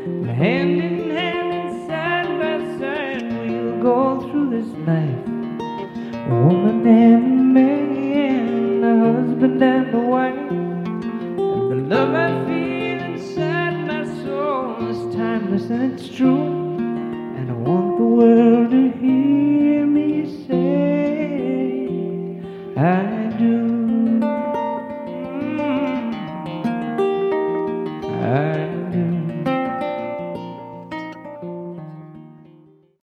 Hand in hand and side by side, we'll go through this life. The woman and the man, the husband and the wife. And the love I feel inside my soul is timeless and it's true. And I want the world